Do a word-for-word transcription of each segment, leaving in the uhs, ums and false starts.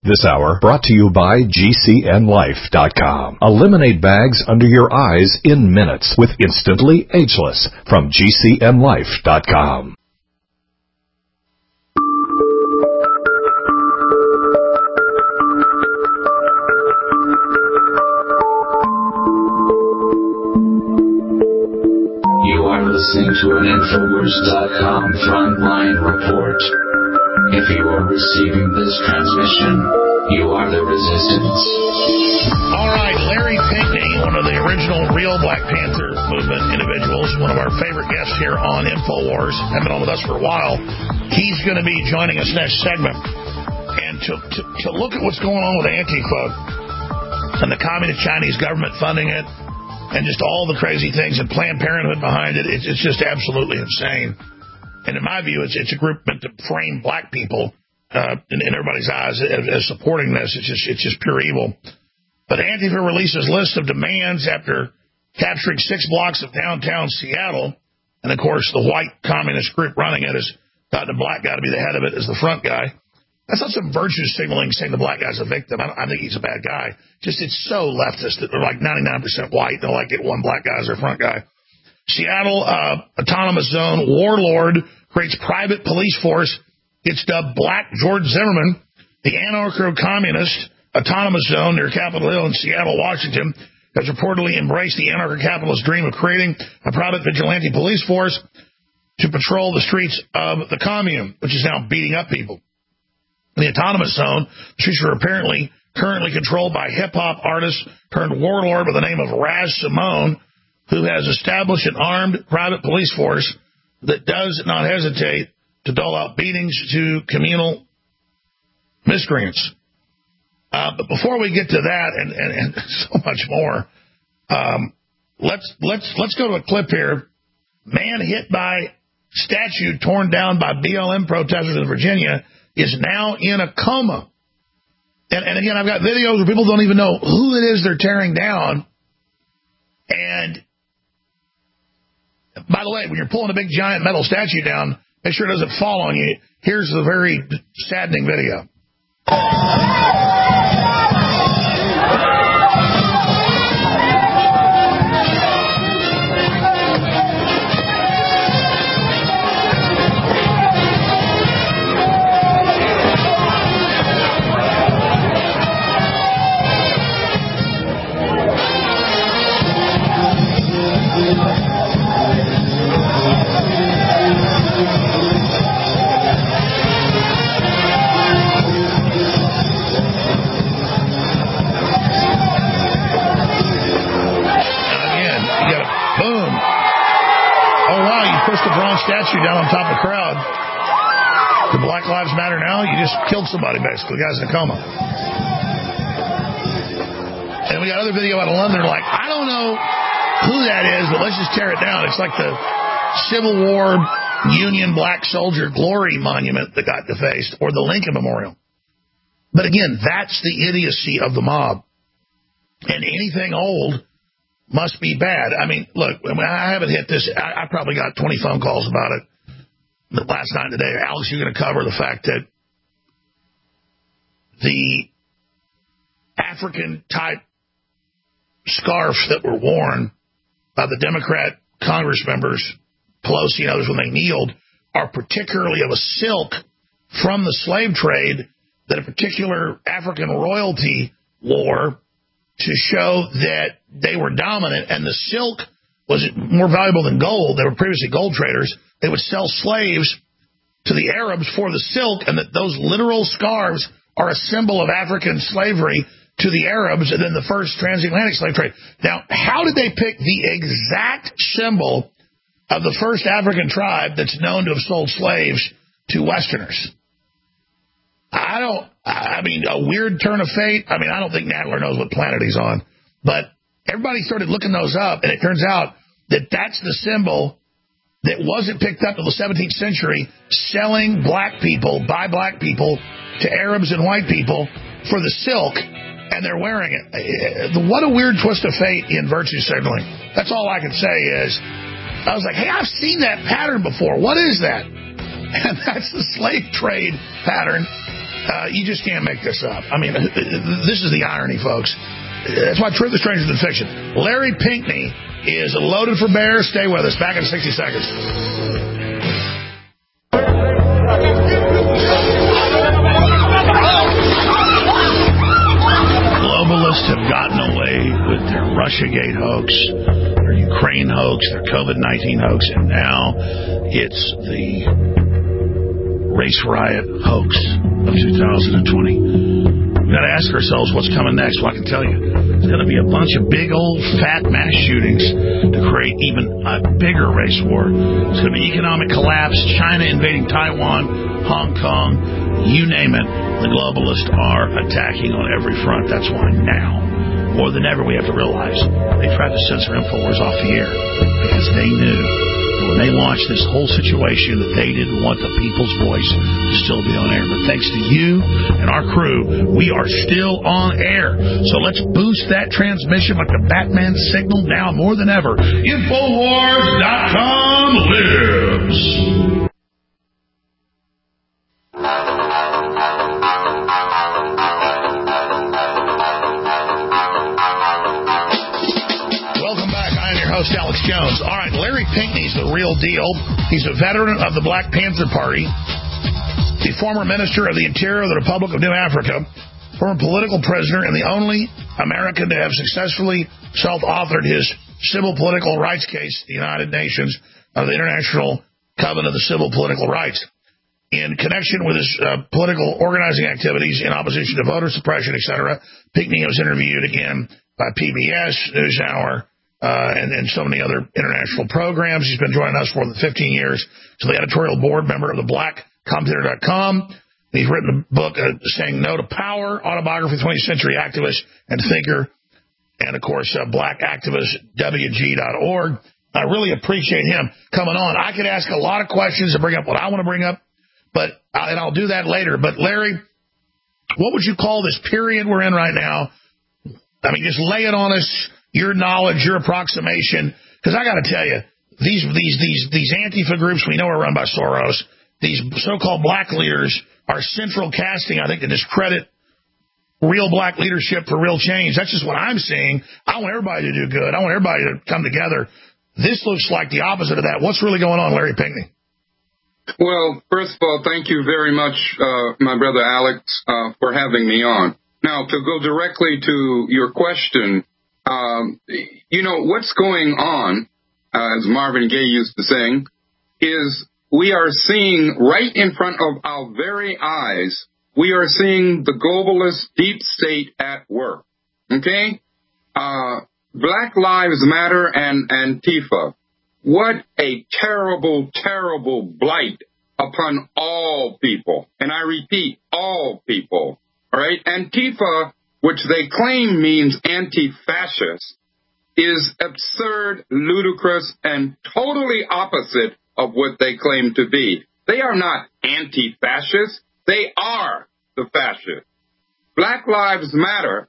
This hour brought to you by G C N Life dot com. Eliminate bags under your eyes in minutes with Instantly Ageless from G C N Life dot com. You are listening to an Infowars dot com frontline report. If you are receiving this transmission, you are the resistance. All right, Larry Pinkney, one of the original real Black Panther movement individuals, one of our favorite guests here on InfoWars, has been on with us for a while. He's going to be joining us next segment. And to, to, to look at what's going on with Antifa and the communist Chinese government funding it, and just all the crazy things and Planned Parenthood behind it, it's, it's just absolutely insane. And in my view, it's, it's a group meant to frame black people uh, in, in everybody's eyes as, as supporting this. It's just it's just pure evil. But Antifa releases list of demands after capturing six blocks of downtown Seattle. And, of course, the white communist group running it has gotten a black guy to be the head of it as the front guy. That's not some virtue signaling saying the black guy's a victim. I, don't, I think he's a bad guy. Just it's so leftist that they're like ninety-nine percent white. They'll like get one black guy as their front guy. Seattle uh, Autonomous Zone warlord creates private police force. It's dubbed Black George Zimmerman. The anarcho-communist Autonomous Zone near Capitol Hill in Seattle, Washington, has reportedly embraced the anarcho-capitalist dream of creating a private vigilante police force to patrol the streets of the commune, which is now beating up people. In the Autonomous Zone, the streets are apparently currently controlled by hip-hop artist turned warlord by the name of Raz Simone, who has established an armed private police force that does not hesitate to dole out beatings to communal miscreants. Uh, but before we get to that and, and, and so much more, um, let's let's let's go to a clip here. Man hit by statue torn down by B L M protesters in Virginia is now in a coma. And, and again, I've got videos where people don't even know who it is they're tearing down. And by the way, when you're pulling a big giant metal statue down, make sure it doesn't fall on you. Here's the very saddening video. Statue down on top of the crowd. The Black Lives Matter now. You just killed somebody, basically. The guy's in a coma. And we got other video out of London. They're like, I don't know who that is, but let's just tear it down. It's like the Civil War Union Black Soldier Glory Monument that got defaced, or the Lincoln Memorial. But again, that's the idiocy of the mob. And anything old must be bad. I mean, look, I haven't hit this. I, I probably got twenty phone calls about it last night and today. Alex, you're going to cover the fact that the African-type scarves that were worn by the Democrat Congress members, Pelosi and others, when they kneeled, are particularly of a silk from the slave trade that a particular African royalty wore to show that they were dominant, and the silk was more valuable than gold. They were previously gold traders. They would sell slaves to the Arabs for the silk, and that those literal scarves are a symbol of African slavery to the Arabs and then the first transatlantic slave trade. Now, how did they pick the exact symbol of the first African tribe that's known to have sold slaves to Westerners? I don't, I mean, a weird turn of fate. I mean, I don't think Nadler knows what planet he's on, but everybody started looking those up, and it turns out that that's the symbol that wasn't picked up until the seventeenth century, selling black people, by black people, to Arabs and white people for the silk, and they're wearing it. What a weird twist of fate in virtue signaling. That's all I can say is, I was like, hey, I've seen that pattern before. What is that? And that's the slave trade pattern Uh, you just can't make this up. I mean, this is the irony, folks. That's why truth is stranger than fiction. Larry Pinckney is loaded for bear. Stay with us. Back in sixty seconds. Globalists have gotten away with their Russiagate hoax, their Ukraine hoax, their COVID nineteen hoax, and now it's the race riot hoax of two thousand twenty. We've got to ask ourselves what's coming next. Well, I can tell you, it's going to be a bunch of big old fat mass shootings to create even a bigger race war. It's going to be economic collapse, China invading Taiwan, Hong Kong, you name it. The globalists are attacking on every front. That's why now, more than ever, we have to realize they tried to censor InfoWars off the air because they knew that when they launched this whole situation that they didn't want the people's voice to still be on air. But thanks to you and our crew, we are still on air. So let's boost that transmission like the Batman signal now more than ever. Infowars dot com lives. Alex Jones. All right, Larry Pinckney's the real deal. He's a veteran of the Black Panther Party, the former minister of the Interior of the Republic of New Africa, former political prisoner, and the only American to have successfully self-authored his civil political rights case, the United Nations of the International Covenant of the Civil Political Rights. In connection with his uh, political organizing activities in opposition to voter suppression, et cetera, Pinckney was interviewed again by P B S, NewsHour, Uh, and, and so many other international programs. He's been joining us for more than fifteen years. He's the editorial board member of the black commentator dot com. He's written a book, uh, Saying No to Power, Autobiography of the twentieth Century Activist and Thinker, and, of course, uh, black activist W G dot org. I really appreciate him coming on. I could ask a lot of questions and bring up what I want to bring up, but uh, and I'll do that later. But, Larry, what would you call this period we're in right now? I mean, just lay it on us. Your knowledge, your approximation, because I got to tell you, these these these these Antifa groups we know are run by Soros. These so-called black leaders are central casting, I think, to discredit real black leadership for real change. That's just what I'm seeing. I want everybody to do good. I want everybody to come together. This looks like the opposite of that. What's really going on, Larry Pinckney? Well, first of all, thank you very much, uh, my brother Alex, uh, for having me on. Now, to go directly to your question. Um, you know, what's going on, uh, as Marvin Gaye used to sing, is we are seeing right in front of our very eyes, we are seeing the globalist deep state at work. Okay? Uh, Black Lives Matter and Antifa. What a terrible, terrible blight upon all people. And I repeat, all people. All right? Antifa, which they claim means anti-fascist, is absurd, ludicrous, and totally opposite of what they claim to be. They are not anti-fascist. They are the fascists. Black Lives Matter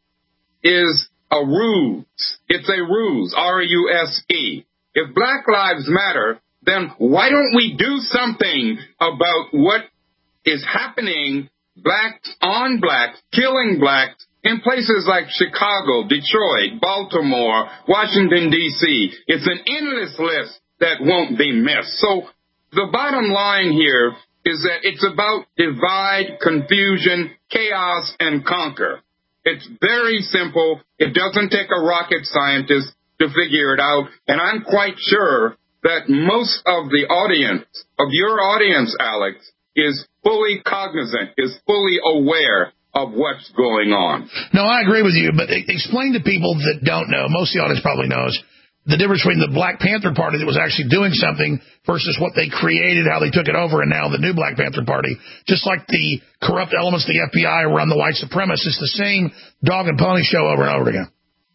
is a ruse. It's a ruse, R U S E. If Black Lives Matter, then why don't we do something about what is happening, blacks on blacks, killing blacks, in places like Chicago, Detroit, Baltimore, Washington, D C It's an endless list that won't be missed. So the bottom line here is that it's about divide, confusion, chaos, and conquer. It's very simple. It doesn't take a rocket scientist to figure it out. And I'm quite sure that most of the audience, of your audience, Alex, is fully cognizant, is fully aware of what's going on. No, I agree with you, but explain to people that don't know, most of the audience probably knows, the difference between the Black Panther Party that was actually doing something versus what they created, how they took it over, and now the new Black Panther Party. Just like the corrupt elements of the F B I run the white supremacists, it's the same dog and pony show over and over again.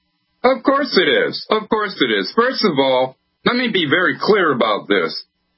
Of course it is. Of course it is. First of all, let me be very clear about this.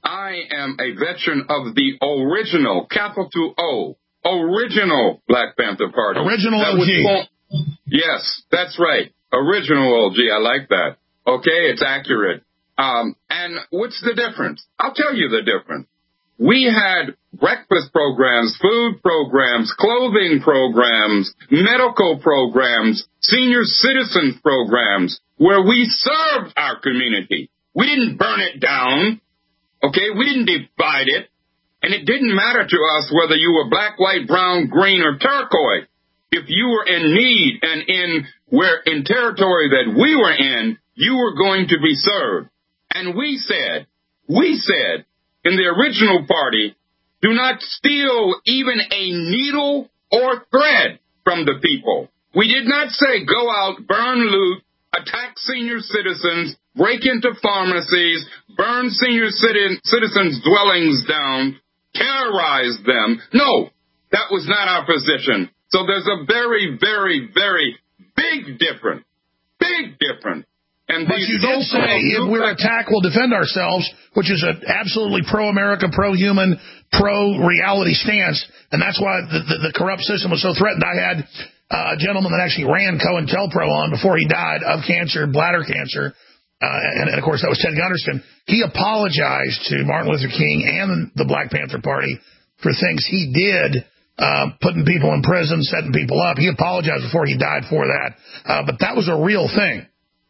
I am a veteran of the original, capital O, original Black Panther Party. Original O G. Was, yes, that's right. Original O G. I like that. Okay, it's accurate. Um, and what's the difference? I'll tell you the difference. we had breakfast programs, food programs, clothing programs, medical programs, senior citizens programs, where we served our community. We didn't burn it down, okay? We didn't divide it, and it didn't matter to us whether you were black, white, brown, green, or turquoise. If you were in need and in where in territory that we were in, you were going to be served. And we said, we said in the original party, do not steal even a needle or thread from the people. We did not say go out, burn, loot, attack senior citizens, break into pharmacies, burn senior citizens' dwellings down, terrorize them. No, that was not our position. So there's a very, very, very big difference, big difference. And but you did say if we're attacked, we'll defend ourselves, which is an absolutely pro-America, pro-human, pro-reality stance, and that's why the, the, the corrupt system was so threatened. I had uh, a gentleman that actually ran COINTELPRO on before he died of cancer, bladder cancer, uh, and, and, of course, that was Ted Gunderson. He apologized to Martin Luther King and the Black Panther Party for things he did, uh, putting people in prison, setting people up. He apologized before he died for that, uh, but that was a real thing.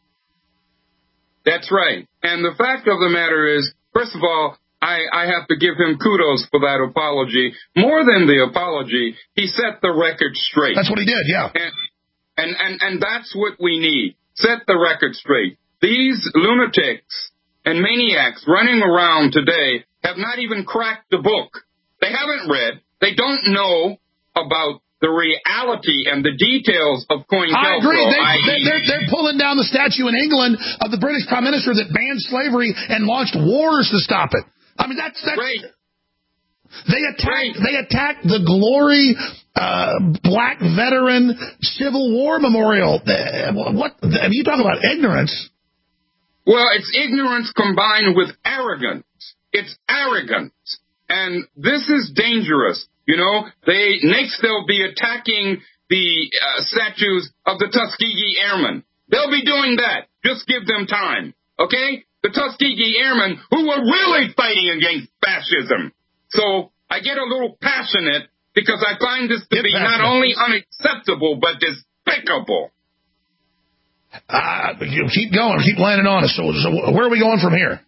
That's right. And the fact of the matter is, first of all, I, I have to give him kudos for that apology. More than the apology, he set the record straight. That's what he did, yeah. And, and, and, and that's what we need. Set the record straight. These lunatics and maniacs running around today have not even cracked the book. They haven't read. They don't know about the reality and the details of COINTELPRO. I agree. They, they're, they're pulling down the statue in England of the British Prime Minister that banned slavery and launched wars to stop it. I mean, that's... that's right. They attacked, they attacked the Glory uh, Black Veteran Civil War Memorial. What? I mean, you talk about ignorance. Well, it's ignorance combined with arrogance. It's arrogance. And this is dangerous. You know, they next they'll be attacking the uh, statues of the Tuskegee Airmen. They'll be doing that. Just give them time, okay? The Tuskegee Airmen who were really fighting against fascism. So I get a little passionate because I find this to get be passionate. Not only unacceptable but despicable. Uh, you keep going, keep landing on us. So, so where are we going from here?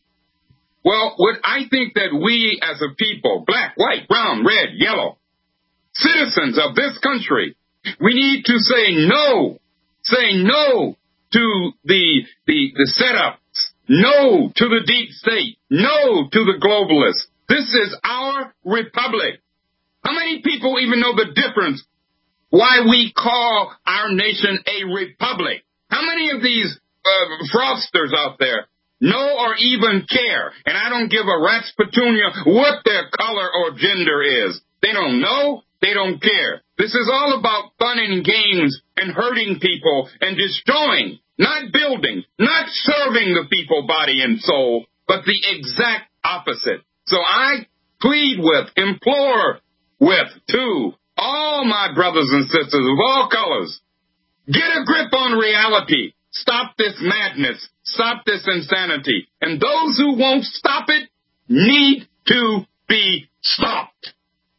Well, what I think that we as a people, black, white, brown, red, yellow, citizens of this country, we need to say no, say no to the, the, the setups, no to the deep state, no to the globalists. This is our republic. How many people even know the difference why we call our nation a republic? How many of these uh, fraudsters out there know or even care? And I don't give a rat's petunia what their color or gender is. They don't know. They don't care. This is all about fun and games and hurting people and destroying, not building, not serving the people, body and soul, but the exact opposite. So I plead with, implore with, to all my brothers and sisters of all colors, get a grip on reality. Stop this madness. Stop this insanity. And those who won't stop it need to be stopped.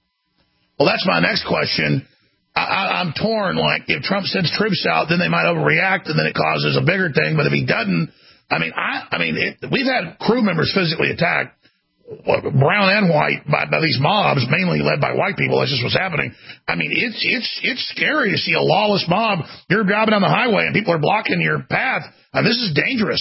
Well, that's my next question. I, I, I'm torn. Like, if Trump sends troops out, then they might overreact, and then it causes a bigger thing. But if he doesn't, I mean, I, I mean, it, we've had crew members physically attacked, brown and white, by, by these mobs, mainly led by white people. That's just what's happening. I mean, it's it's it's scary to see a lawless mob. You're driving on the highway and people are blocking your path. And this is dangerous.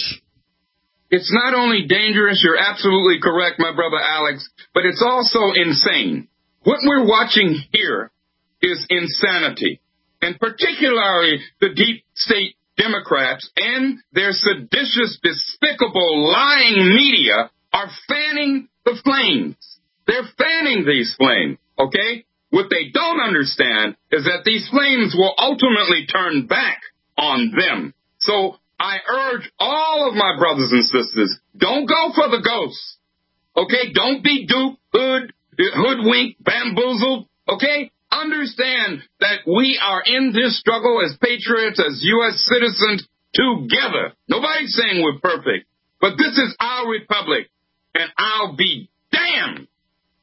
It's not only dangerous, you're absolutely correct, my brother Alex, but it's also insane. What we're watching here is insanity, and particularly the deep state Democrats and their seditious, despicable, lying media are fanning the flames. They're fanning these flames, okay? What they don't understand is that these flames will ultimately turn back on them. So I urge all of my brothers and sisters, don't go for the ghosts, okay? Don't be duped, hood, hoodwinked, bamboozled, okay? Understand that we are in this struggle as patriots, as U S citizens, together. Nobody's saying we're perfect, but this is our republic, and I'll be damned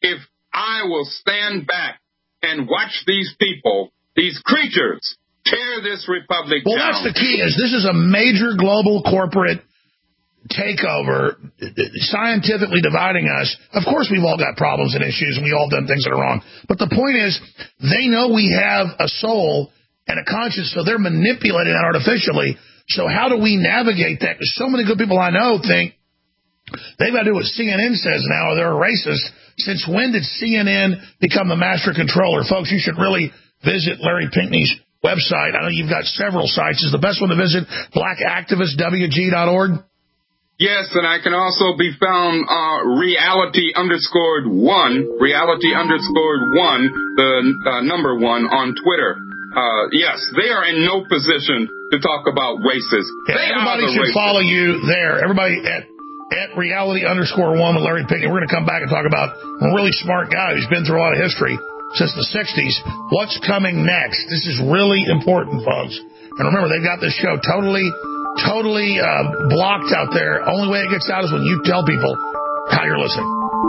if I will stand back and watch these people, these creatures, tear this republic well, down. Well, that's the key, is this is a major global corporate takeover, scientifically dividing us. Of course, we've all got problems and issues, and we all done things that are wrong. But the point is, they know we have a soul and a conscience, so they're manipulating it artificially. So how do we navigate that? Because so many good people I know think they've got to do what C N N says now, or they're a racist. Since when did C N N become the master controller? Folks, you should really visit Larry Pinckney's website. I know you've got several sites. Is the best one to visit black activist w g dot org? Yes, and I can also be found uh, reality underscored one, reality underscored one, the uh, number one on Twitter. Uh, yes, they are in no position to talk about races. Yeah, they everybody should racists. follow you there. Everybody at at reality underscore one with Larry Pinckney. We're going to come back and talk about a really smart guy who's been through a lot of history since the sixties. What's coming next? This is really important, folks. And remember, they've got this show totally... Totally uh, blocked out there. Only way it gets out is when you tell people how you're listening.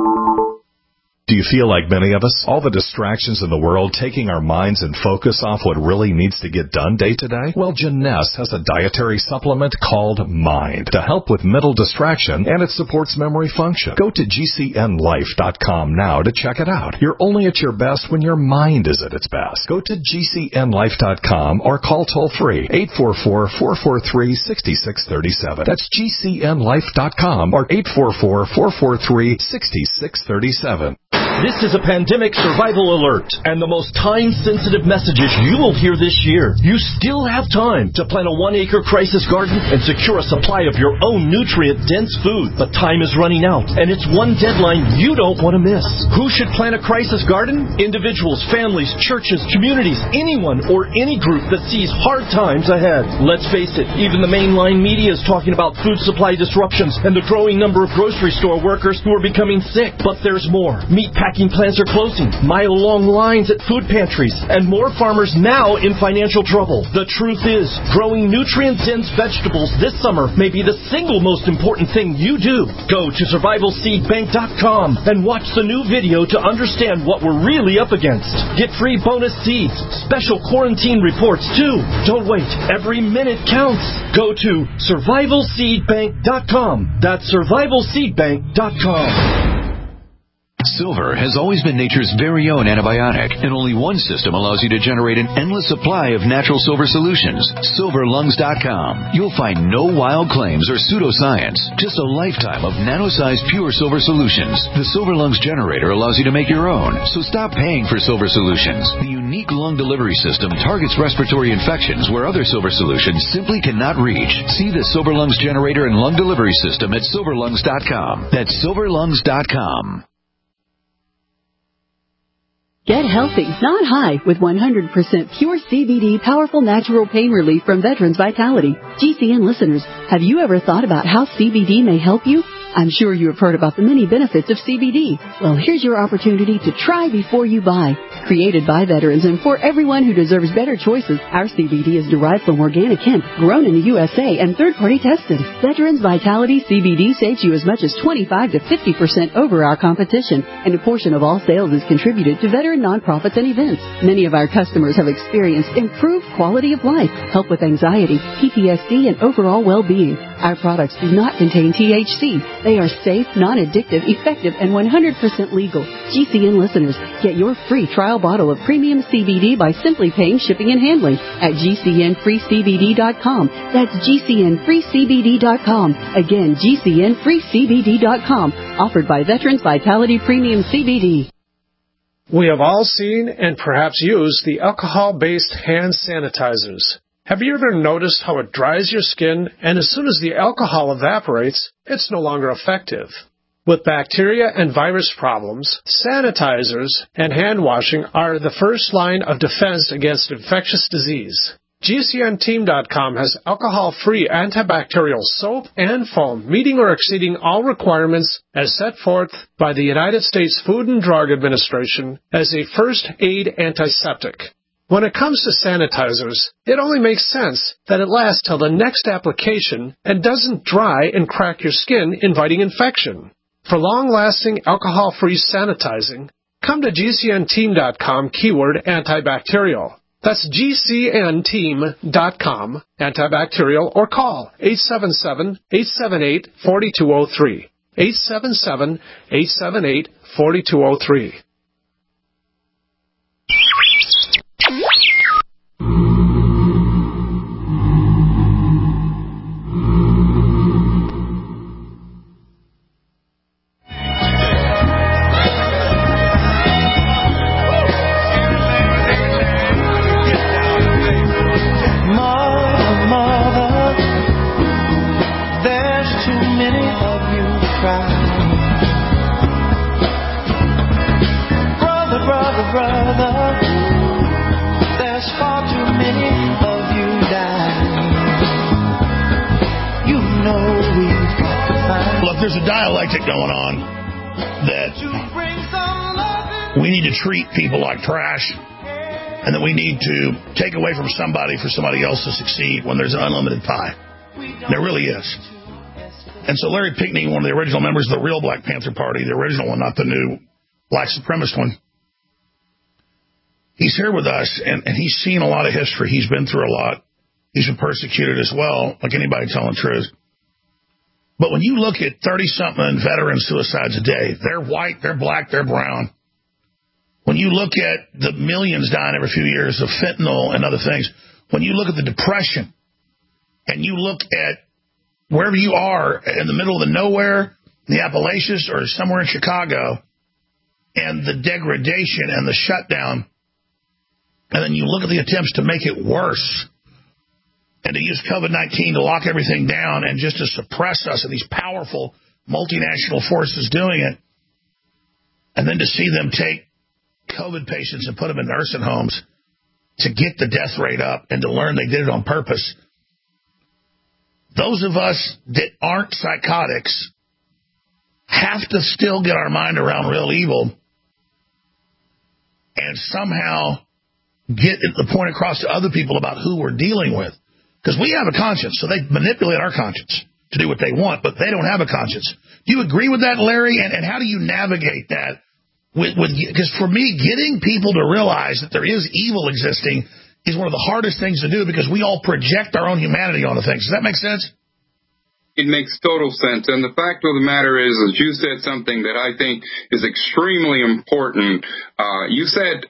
Do you feel like many of us? All the distractions in the world taking our minds and focus off what really needs to get done day to day? Well, Jeunesse has a dietary supplement called Mind to help with mental distraction, and it supports memory function. Go to G C N life dot com now to check it out. You're only at your best when your mind is at its best. Go to G C N life dot com or call toll-free eight four four, four four three, six six three seven. That's G C N life dot com or eight four four, four four three, six six three seven. This is a pandemic survival alert, and the most time-sensitive messages you will hear this year. You still have time to plant a one-acre crisis garden and secure a supply of your own nutrient-dense food. But time is running out, and it's one deadline you don't want to miss. Who should plant a crisis garden? Individuals, families, churches, communities, anyone or any group that sees hard times ahead. Let's face it, even the mainline media is talking about food supply disruptions and the growing number of grocery store workers who are becoming sick. But there's more. Meat packing plants are closing, mile-long lines at food pantries, and more farmers now in financial trouble. The truth is, growing nutrient-dense vegetables this summer may be the single most important thing you do. Go to survival seed bank dot com and watch the new video to understand what we're really up against. Get free bonus seeds, special quarantine reports too. Don't wait. Every minute counts. Go to survival seed bank dot com. That's survival seed bank dot com. Silver has always been nature's very own antibiotic, and only one system allows you to generate an endless supply of natural silver solutions. silver lungs dot com. You'll find no wild claims or pseudoscience, just a lifetime of nano-sized pure silver solutions. The Silver Lungs generator allows you to make your own, so stop paying for silver solutions. The unique lung delivery system targets respiratory infections where other silver solutions simply cannot reach. See the Silver Lungs generator and lung delivery system at silver lungs dot com. That's silver lungs dot com. Get healthy, not high, with one hundred percent pure C B D powerful natural pain relief from Veterans Vitality. G C N listeners, have you ever thought about how C B D may help you? I'm sure you have heard about the many benefits of C B D. Well, here's your opportunity to try before you buy. Created by veterans and for everyone who deserves better choices, our C B D is derived from organic hemp, grown in the U S A, and third-party tested. Veterans Vitality C B D saves you as much as twenty-five to fifty percent over our competition, and a portion of all sales is contributed to veteran nonprofits and events. Many of our customers have experienced improved quality of life, help with anxiety, P T S D, and overall well-being. Our products do not contain T H C. They are safe, non-addictive, effective, and one hundred percent legal. G C N listeners, get your free trial bottle of premium C B D by simply paying shipping and handling at G C N free C B D dot com. That's G C N free C B D dot com. Again, G C N free C B D dot com. Offered by Veterans Vitality Premium C B D. We have all seen and perhaps used the alcohol-based hand sanitizers. Have you ever noticed how it dries your skin, and as soon as the alcohol evaporates, it's no longer effective? With bacteria and virus problems, sanitizers and hand washing are the first line of defense against infectious disease. G C N team dot com has alcohol-free antibacterial soap and foam meeting or exceeding all requirements as set forth by the United States Food and Drug Administration as a first aid antiseptic. When it comes to sanitizers, it only makes sense that it lasts till the next application and doesn't dry and crack your skin, inviting infection. For long-lasting, alcohol-free sanitizing, come to G C N team dot com, keyword antibacterial. That's G C N team dot com, antibacterial, or call eight seven seven, eight seven eight, four two zero three. eight seven seven, eight seven eight, four two zero three. There's a dialectic going on that we need to treat people like trash and that we need to take away from somebody for somebody else to succeed when there's an unlimited pie. There really is. And so Larry Pinckney, one of the original members of the real Black Panther Party, the original one, not the new black supremacist one, he's here with us, and, and he's seen a lot of history. He's been through a lot. He's been persecuted as well, like anybody telling the truth. But when you look at thirty-something veteran suicides a day, they're white, they're black, they're brown. When you look at the millions dying every few years of fentanyl and other things, when you look at the depression, and you look at wherever you are in the middle of the nowhere, the Appalachians, or somewhere in Chicago, and the degradation and the shutdown, and then you look at the attempts to make it worse, and to use COVID nineteen to lock everything down and just to suppress us and these powerful multinational forces doing it, and then to see them take COVID patients and put them in nursing homes to get the death rate up and to learn they did it on purpose. Those of us that aren't psychotics have to still get our mind around real evil and somehow get the point across to other people about who we're dealing with. Because we have a conscience, so they manipulate our conscience to do what they want, but they don't have a conscience. Do you agree with that, Larry? And, and how do you navigate that? With, with, because for me, getting people to realize that there is evil existing is one of the hardest things to do because we all project our own humanity onto things. Does that make sense? It makes total sense. And the fact of the matter is, as you said something that I think is extremely important. Uh, you said,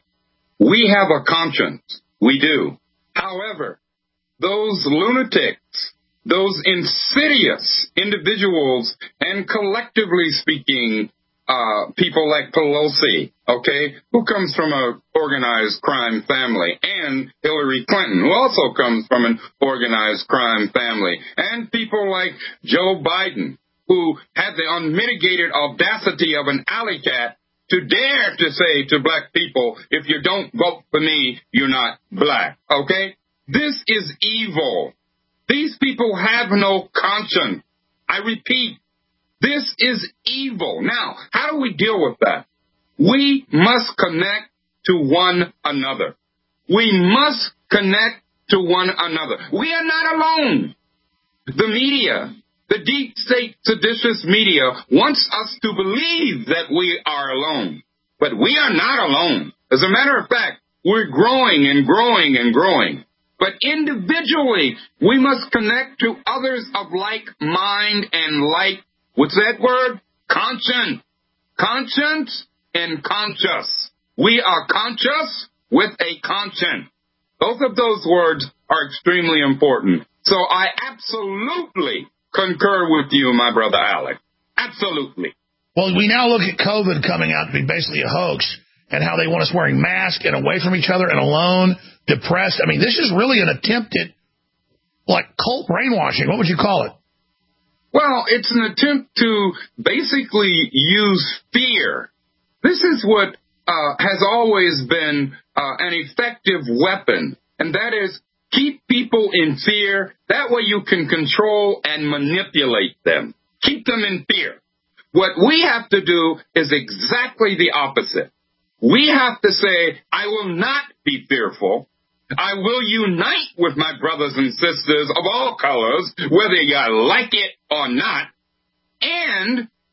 we have a conscience. We do. However, those lunatics, those insidious individuals, and collectively speaking, uh, people like Pelosi, okay, who comes from an organized crime family, and Hillary Clinton, who also comes from an organized crime family, and people like Joe Biden, who had the unmitigated audacity of an alley cat to dare to say to black people, if you don't vote for me, you're not black, okay? This is evil. These people have no conscience. I repeat, this is evil. Now, how do we deal with that? We must connect to one another. We must connect to one another. We are not alone. The media, the deep state seditious media, wants us to believe that we are alone. But we are not alone. As a matter of fact, we're growing and growing and growing. But individually, we must connect to others of like mind and like, what's that word? Conscience. Conscience and conscious. We are conscious with a conscience. Both of those words are extremely important. So I absolutely concur with you, my brother Alec. Absolutely. Well, we now look at COVID coming out to be basically a hoax and how they want us wearing masks and away from each other and alone, depressed. I mean, this is really an attempt at, like, cult brainwashing. What would you call it? Well, it's an attempt to basically use fear. This is what uh, has always been uh, an effective weapon, and that is keep people in fear. That way you can control and manipulate them. Keep them in fear. What we have to do is exactly the opposite. We have to say, I will not be fearful. I will unite with my brothers and sisters of all colors, whether you like it or not. And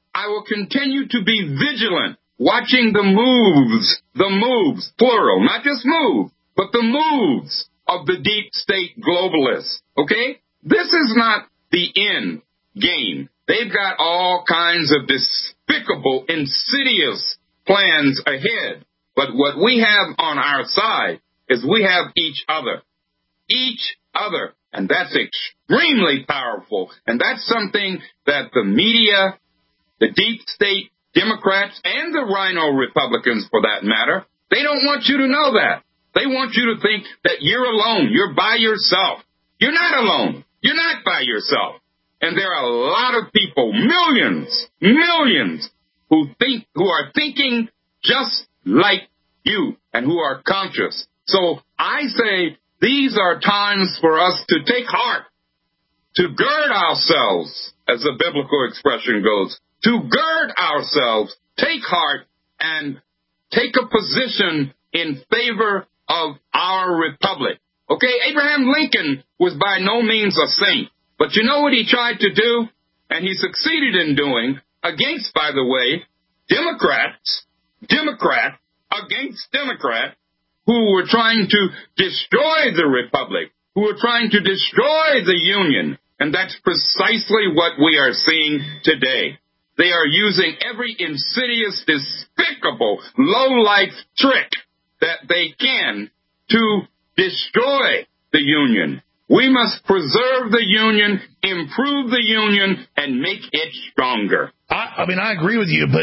I will continue to be vigilant, watching the moves, the moves, plural, not just move, but the moves of the deep state globalists, okay? This is not the end game. They've got all kinds of despicable, insidious plans ahead. But what we have on our side is we have each other. Each other. And that's extremely powerful. And that's something that the media, the deep state Democrats, and the rhino Republicans, for that matter, they don't want you to know that. They want you to think that you're alone. You're by yourself. You're not alone. You're not by yourself. And there are a lot of people, millions, millions, who think, who are thinking just like you and who are conscious. So I say these are times for us to take heart, to gird ourselves, as the biblical expression goes, to gird ourselves, take heart, and take a position in favor of our republic. Okay, Abraham Lincoln was by no means a saint. But you know what he tried to do? And he succeeded in doing, against, by the way, Democrats, Democrat against Democrat, who were trying to destroy the republic, who were trying to destroy the union. And that's precisely what we are seeing today. They are using every insidious, despicable, low-life trick that they can to destroy the union. We must preserve the union, improve the union, and make it stronger. I, I mean, I agree with you, but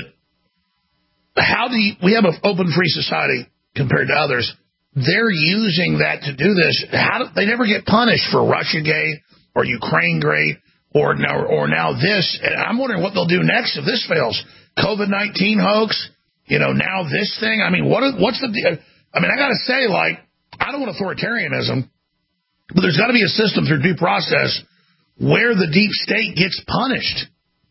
how do you, we have an open free society compared to others. They're using that to do this. How do, they never get punished for Russiagate or Ukrainegate or now, or now this. And I'm wondering what they'll do next if this fails. COVID nineteen hoax, you know, now this thing. I mean, what what's the, I mean, I got to say, like, I don't want authoritarianism. But there's got to be a system through due process where the deep state gets punished.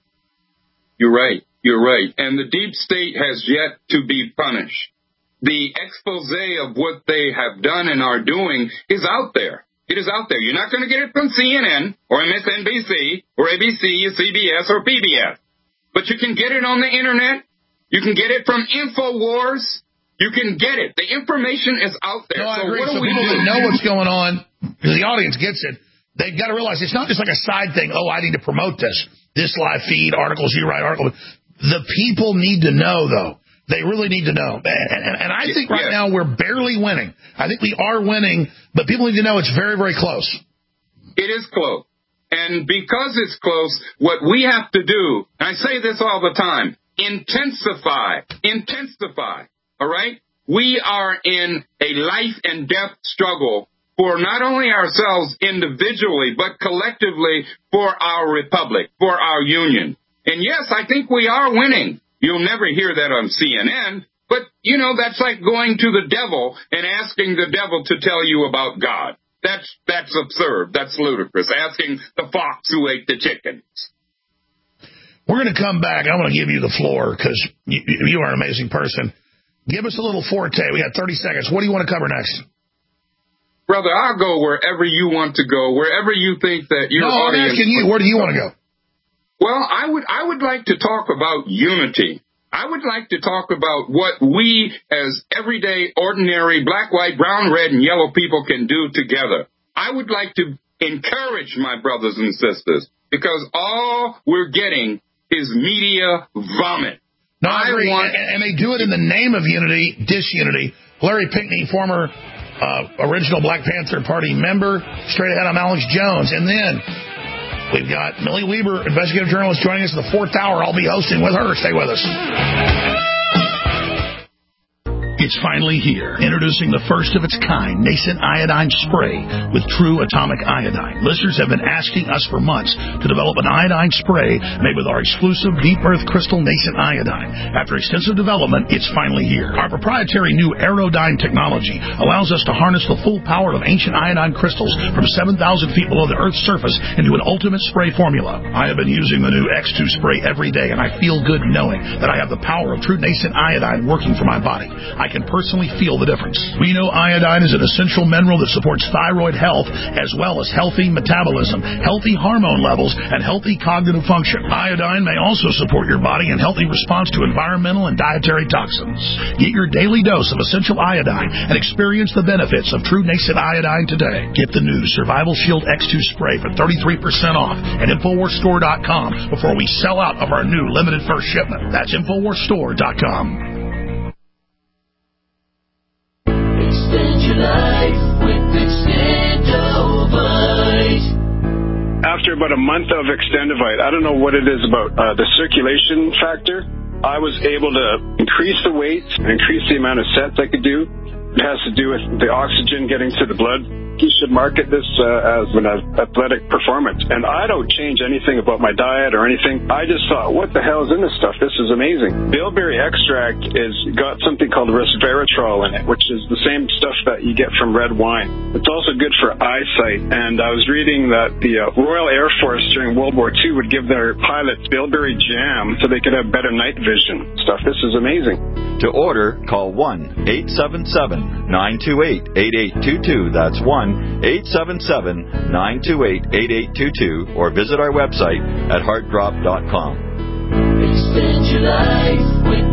You're right. You're right. And the deep state has yet to be punished. The expose of what they have done and are doing is out there. It is out there. You're not going to get it from C N N or M S N B C or A B C or C B S or P B S. But you can get it on the Internet. You can get it from InfoWars. You can get it. The information is out there. No, I so agree. What so do we people do? that know what's going on, because the audience gets it, they've got to realize it's not just like a side thing. Oh, I need to promote this. This live feed, articles, you write articles. The people need to know, though. They really need to know. And, and, and I think right yes. now we're barely winning. I think we are winning, but people need to know it's very, very close. It is close. And because it's close, what we have to do, and I say this all the time, intensify, intensify. All right? We are in a life and death struggle for not only ourselves individually, but collectively for our republic, for our union. And yes, I think we are winning. You'll never hear that on C N N, but, you know, that's like going to the devil and asking the devil to tell you about God. That's that's absurd. That's ludicrous. Asking the fox who ate the chickens. We're going to come back. I want to give you the floor because you, you are an amazing person. Give us a little forte. We got thirty seconds. What do you want to cover next? Brother, I'll go wherever you want to go, wherever you think that your no, audience... I'm asking you. Where do you want to go? Well, I would I would like to talk about unity. I would like to talk about what we as everyday, ordinary, black, white, brown, red, and yellow people can do together. I would like to encourage my brothers and sisters because all we're getting is media vomit. No, I agree. Want, and, and they do it in the name of unity, disunity. Larry Pinckney, former uh, original Black Panther Party member, straight ahead on Alex Jones. And then we've got Millie Weber, investigative journalist, joining us in the fourth hour. I'll be hosting with her. Stay with us. It's finally here. Introducing the first of its kind nascent iodine spray with true atomic iodine. Listeners have been asking us for months to develop an iodine spray made with our exclusive deep earth crystal nascent iodine. After extensive development, it's finally here. Our proprietary new Aerodyne technology allows us to harness the full power of ancient iodine crystals from seven thousand feet below the Earth's surface into an ultimate spray formula. I have been using the new X two spray every day, and I feel good knowing that I have the power of true nascent iodine working for my body. I can personally feel the difference. We know iodine is an essential mineral that supports thyroid health as well as healthy metabolism, healthy hormone levels, and healthy cognitive function. Iodine may also support your body in healthy response to environmental and dietary toxins. Get your daily dose of essential iodine and experience the benefits of True Nascent Iodine today. Get the new Survival Shield X two spray for thirty-three percent off at Infowars Store dot com before we sell out of our new limited first shipment. That's Infowars Store dot com. Extend your life with Extendovite. After about a month of Extendovite, I don't know what it is about uh, the circulation factor, I was able to increase the weight and increase the amount of sets I could do. It has to do with the oxygen getting to the blood. You should market this uh, as an athletic performance. And I don't change anything about my diet or anything. I just thought, what the hell is in this stuff? This is amazing. Bilberry extract is got something called resveratrol in it, which is the same stuff that you get from red wine. It's also good for eyesight. And I was reading that the uh, Royal Air Force during World War Two would give their pilots Bilberry jam so they could have better night vision stuff. This is amazing. To order, call one eight seven seven, nine two eight, eight eight two two. That's one eight seven seven, nine two eight, eight eight two two, or visit our website at heart drop dot com. Extend your life with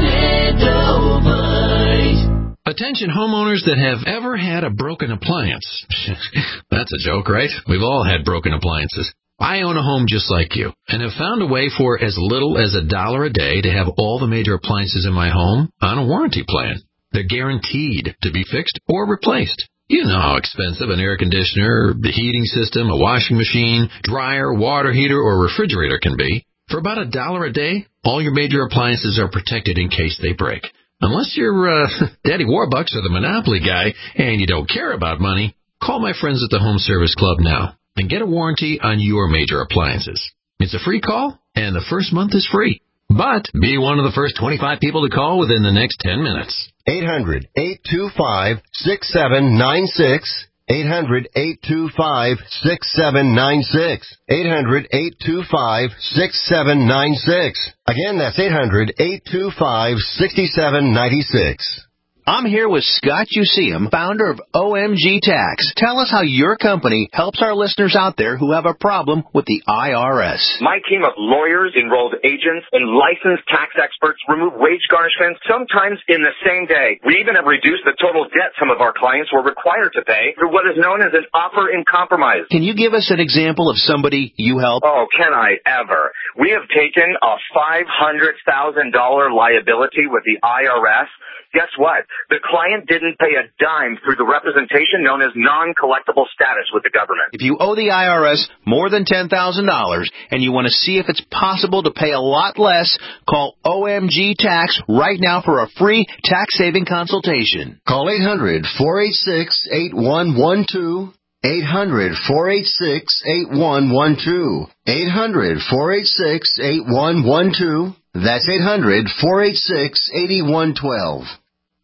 Extendovite. Attention homeowners that have ever had a broken appliance. That's a joke, right? We've all had broken appliances. I own a home just like you and have found a way for as little as a dollar a day to have all the major appliances in my home on a warranty plan. They're guaranteed to be fixed or replaced. You know how expensive an air conditioner, the heating system, a washing machine, dryer, water heater, or refrigerator can be. For about a dollar a day, all your major appliances are protected in case they break. Unless you're uh, Daddy Warbucks or the Monopoly guy and you don't care about money, call my friends at the Home Service Club now and get a warranty on your major appliances. It's a free call, and the first month is free. But be one of the first twenty-five people to call within the next ten minutes. eight hundred, eight two five, six seven nine six. eight hundred, eight two five, six seven nine six. eight hundred, eight two five, six seven nine six. Again, that's eight hundred, eight two five, six seven nine six. I'm here with Scott Useum, founder of O M G Tax. Tell us how your company helps our listeners out there who have a problem with the I R S. My team of lawyers, enrolled agents, and licensed tax experts remove wage garnishments sometimes in the same day. We even have reduced the total debt some of our clients were required to pay through what is known as an offer in compromise. Can you give us an example of somebody you help? Oh, can I ever? We have taken a five hundred thousand dollars liability with the I R S. Guess what? The client didn't pay a dime through the representation known as non-collectible status with the government. If you owe the I R S more than ten thousand dollars and you want to see if it's possible to pay a lot less, call O M G Tax right now for a free tax-saving consultation. Call eight hundred, four eight six, eight one one two. eight hundred, four eight six, eight one one two. eight hundred, four eight six, eight one one two. That's eight hundred, four eight six, eight one one two.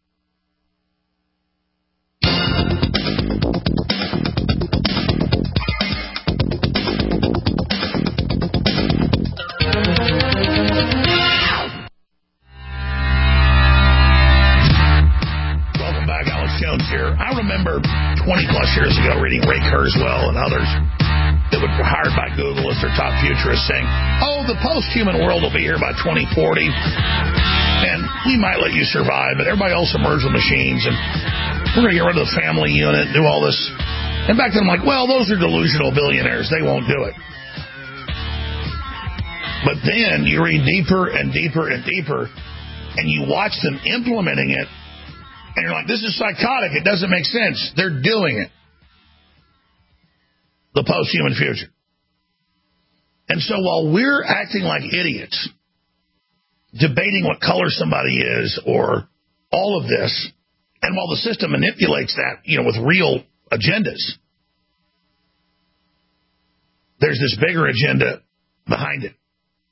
Welcome back, Alex Jones here. I remember twenty plus years ago reading Ray Kurzweil and others that were hired by Google as their top futurists saying, oh, the post-human world will be here by twenty forty, and we might let you survive, but everybody else will merge with machines, and we're going to get rid of the family unit and do all this. And back then I'm like, well, those are delusional billionaires. They won't do it. But then you read deeper and deeper and deeper, and you watch them implementing it, and you're like, this is psychotic. It doesn't make sense. They're doing it. The post-human future. And so while we're acting like idiots, debating what color somebody is or all of this, and while the system manipulates that, you know, with real agendas, there's this bigger agenda behind it.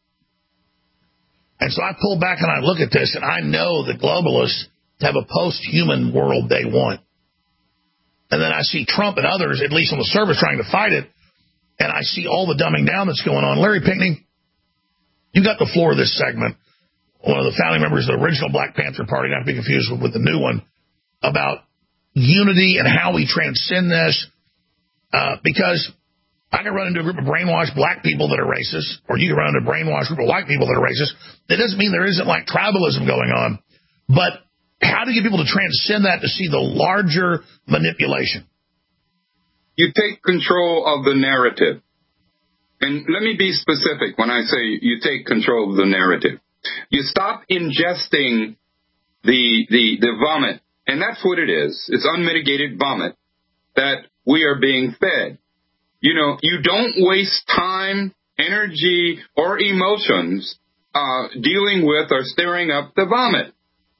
And so I pull back and I look at this, and I know the globalists have a post-human world they want. And then I see Trump and others, at least on the surface, trying to fight it. And I see all the dumbing down that's going on. Larry Pinkney, you got the floor of this segment. one of the founding members of the original Black Panther Party, not to be confused with, with the new one, about unity and how we transcend this. Uh, because I can run into a group of brainwashed black people that are racist, or you can run into a brainwashed group of white people that are racist. That doesn't mean there isn't like tribalism going on. But how to get people to transcend that to see the larger manipulation? You take control of the narrative. And let me be specific when I say you take control of the narrative. You stop ingesting the the the vomit, and that's what it is. It's unmitigated vomit that we are being fed. You know, you don't waste time, energy, or emotions uh, dealing with or stirring up the vomit.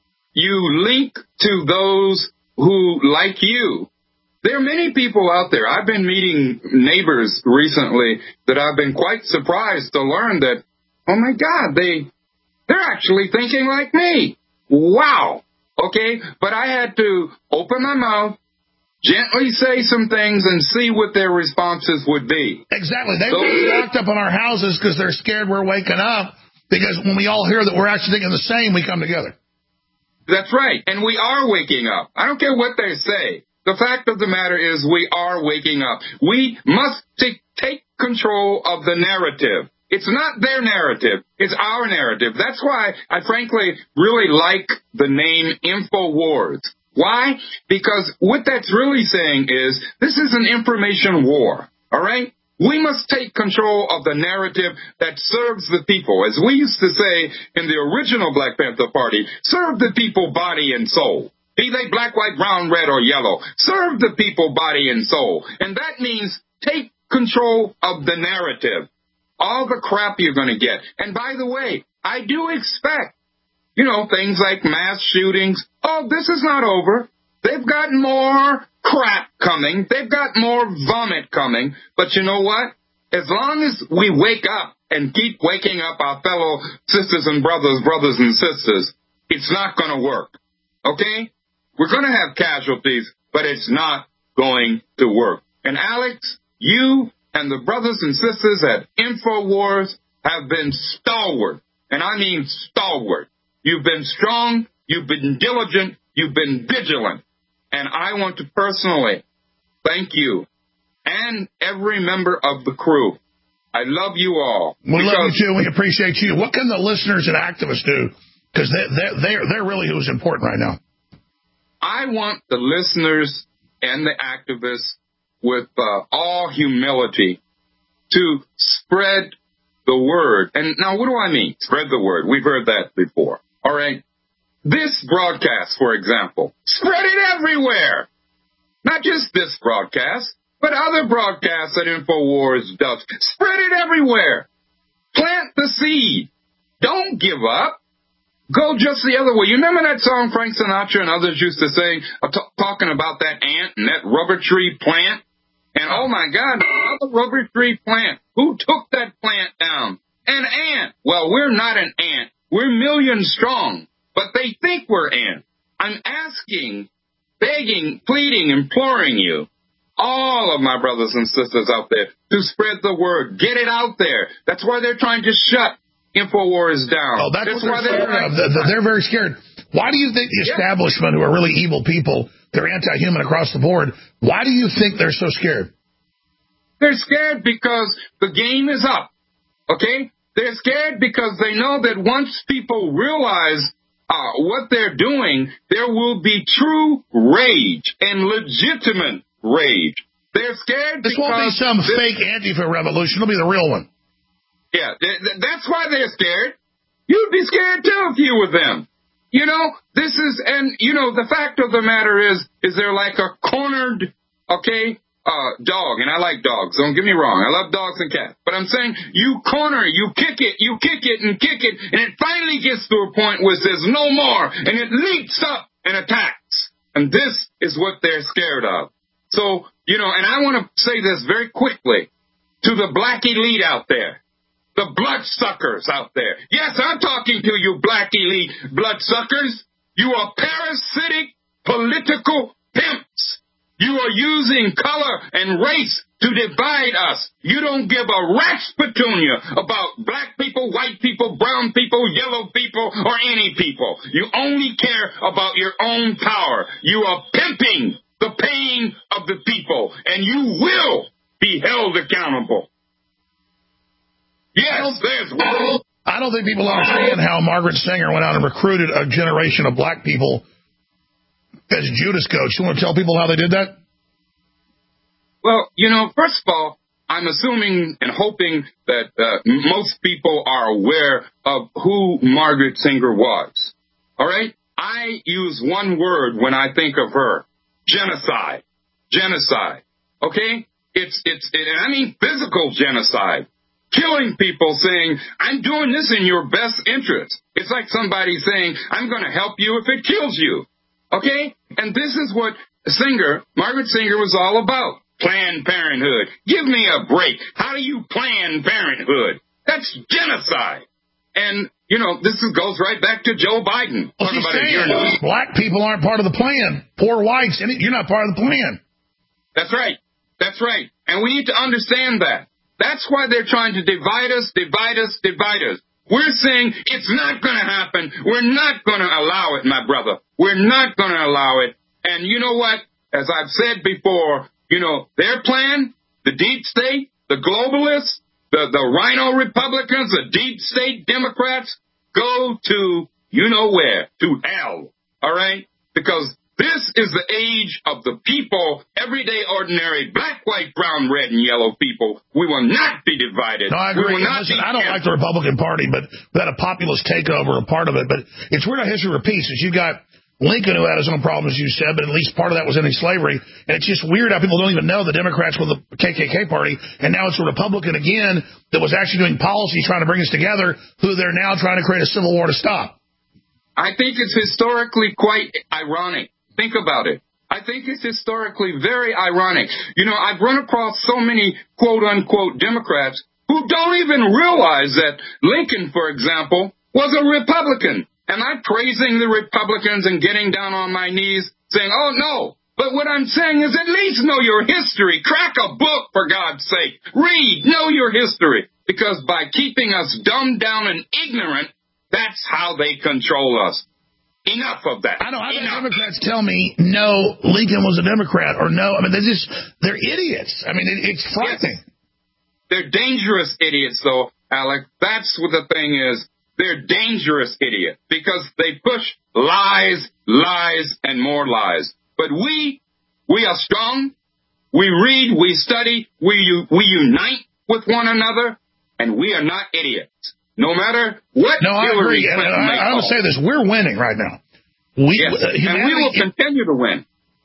You link to those who like you. There are many people out there. I've been meeting neighbors recently that I've been quite surprised to learn that, oh my God, they, they're actually thinking like me. Wow. Okay. But I had to open my mouth, gently say some things, and see what their responses would be. Exactly. They so, were locked up in our houses because they're scared we're waking up, because when we all hear that we're actually thinking the same, we come together. That's right. And we are waking up. I don't care what they say. The fact of the matter is we are waking up. We must t- take control of the narrative. It's not their narrative. It's our narrative. That's why I frankly really like the name InfoWars. Why? Because what that's really saying is this is an information war. All right? We must take control of the narrative that serves the people. As we used to say in the original Black Panther Party, serve the people body and soul. Be they black, white, brown, red, or yellow. Serve the people body and soul. And that means take control of the narrative. All the crap you're going to get. And by the way, I do expect, you know, things like mass shootings. Oh, this is not over. They've got more crap coming. They've got more vomit coming. But you know what? As long as we wake up and keep waking up our fellow sisters and brothers, brothers and sisters, it's not going to work. Okay? We're going to have casualties, but it's not going to work. And Alex, you and the brothers and sisters at InfoWars have been stalwart. And I mean stalwart. You've been strong. You've been diligent. You've been vigilant. And I want to personally thank you and every member of the crew. I love you all. We love you too. We appreciate you. What can the listeners and activists do? Because they're, they're, they're really who's important right now. I want the listeners and the activists with uh, all humility to spread the word. And now what do I mean? Spread the word. We've heard that before. All right. This broadcast, for example, spread it everywhere. Not just this broadcast, but other broadcasts that InfoWars does. Spread it everywhere. Plant the seed. Don't give up. Go just the other way. You remember that song Frank Sinatra and others used to sing, uh, t- talking about that ant and that rubber tree plant? And oh my God, another rubber tree plant. Who took that plant down? An ant. Well, we're not an ant. We're millions strong. But they think we're ants. I'm asking, begging, pleading, imploring you, all of my brothers and sisters out there, to spread the word. Get it out there. That's why they're trying to shut InfoWars down. Oh, that's, that's what they're, why they're, they're, they're very scared. Why do you think the establishment, who are really evil people, they're anti-human across the board, why do you think they're so scared? They're scared because the game is up, okay? They're scared because they know that once people realize uh, what they're doing, there will be true rage and legitimate rage. They're scared this because... This won't be some this, fake Antifa revolution. It'll be the real one. Yeah, that's why they're scared. You'd be scared, too, if you were them. You know, this is, and, you know, the fact of the matter is, is they're like a cornered, okay, uh, dog. And I like dogs. Don't get me wrong. I love dogs and cats. But I'm saying you corner, you kick it, you kick it and kick it, and it finally gets to a point where it says no more, and it leaps up and attacks. And this is what they're scared of. So, you know, and I want to say this very quickly to the black elite out there. The bloodsuckers out there. Yes, I'm talking to you, black elite bloodsuckers. You are parasitic political pimps. You are using color and race to divide us. You don't give a rat's petunia about black people, white people, brown people, yellow people, or any people. You only care about your own power. You are pimping the pain of the people, and you will be held accountable. Yes, there's one. I don't think people understand how Margaret Sanger went out and recruited a generation of black people as Judas goats. You want to tell people how they did that? Well, you know, first of all, I'm assuming and hoping that uh, most people are aware of who Margaret Sanger was. All right? I use one word when I think of her. Genocide. Genocide. Okay? It's, it's, it, I mean physical genocide. Killing people saying, I'm doing this in your best interest. It's like somebody saying, I'm going to help you if it kills you. Okay? And this is what Sanger, Margaret Sanger, was all about. Planned Parenthood. Give me a break. How do you plan Parenthood? That's genocide. And, you know, this is, goes right back to Joe Biden. Well, Talking about saying, a black people aren't part of the plan. Poor whites, you're not part of the plan. That's right. That's right. And we need to understand that. That's why they're trying to divide us, divide us, divide us. We're saying it's not going to happen. We're not going to allow it, my brother. We're not going to allow it. And you know what? As I've said before, you know, their plan, the deep state, the globalists, the, the rhino Republicans, the deep state Democrats, go to you know where, to hell, all right? Because this is the age of the people, everyday, ordinary, black, white, brown, red, and yellow people. We will not be divided. No, I agree. We will not Listen, be I don't like the Republican Party, but that a populist takeover, a part of it. But it's weird how history repeats. As you got Lincoln, who had his own problems, you said, but at least part of that was ending slavery. And it's just weird how people don't even know the Democrats were the K K K party, and now it's a Republican again that was actually doing policy trying to bring us together, who they're now trying to create a civil war to stop. I think it's historically quite ironic. Think about it. I think it's historically very ironic. You know, I've run across so many quote-unquote Democrats who don't even realize that Lincoln, for example, was a Republican. Am I praising the Republicans and getting down on my knees saying, oh, no. But what I'm saying is at least know your history. Crack a book, for God's sake. Read. Know your history. Because by keeping us dumbed down and ignorant, that's how they control us. Enough of that. I know. I've had Democrats tell me, no, Lincoln was a Democrat, or no. I mean, they're just, they're idiots. I mean, it, it's frightening. Yes. They're dangerous idiots, though, Alec. That's what the thing is. They're dangerous idiots because they push lies, lies, and more lies. But we, we are strong. We read, we study, we, we unite with one another, and we are not idiots. No matter what. No, I Hillary agree. And Clinton I, I want to say this. We're winning right now. We, yes. uh, and we will continue to win.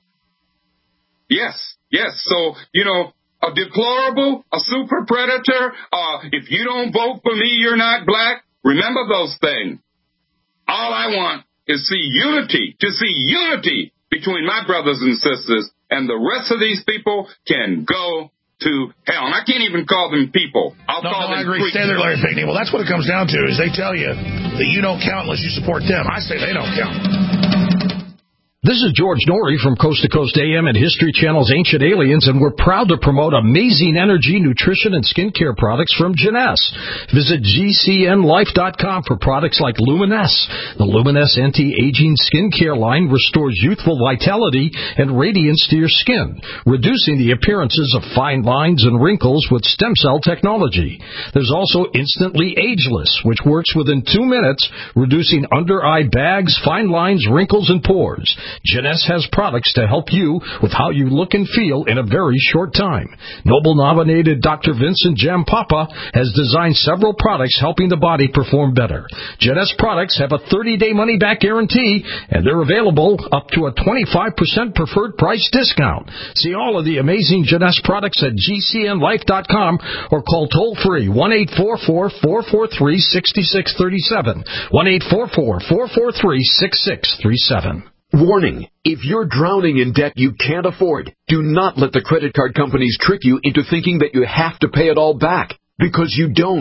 Yes, yes. So, you know, a deplorable, a super predator, uh, if you don't vote for me, you're not black. Remember those things. All I want is see unity, to see unity between my brothers and sisters, and the rest of these people can go to hell. And I can't even call them people. I'll no, call no, them I agree. creatures. Stay there, Larry Pinkney. Well, that's what it comes down to, is they tell you that you don't count unless you support them. I say they don't count. This is George Norrie from Coast to Coast A M and History Channel's Ancient Aliens, and we're proud to promote amazing energy, nutrition, and skincare products from Jeunesse. Visit G C N life dot com for products like Luminesse. The Luminesse anti-aging skincare line restores youthful vitality and radiance to your skin, reducing the appearances of fine lines and wrinkles with stem cell technology. There's also Instantly Ageless, which works within two minutes, reducing under-eye bags, fine lines, wrinkles, and pores. Jeunesse has products to help you with how you look and feel in a very short time. Nobel-nominated Doctor Vincent Jampapa has designed several products helping the body perform better. Jeunesse products have a thirty-day money-back guarantee, and they're available up to a twenty-five percent preferred price discount. See all of the amazing Jeunesse products at G C N life dot com or call toll-free one eight four four, four four three, six six three seven, one eight four four, four four three, six six three seven. Warning, if you're drowning in debt you can't afford, do not let the credit card companies trick you into thinking that you have to pay it all back, because you don't.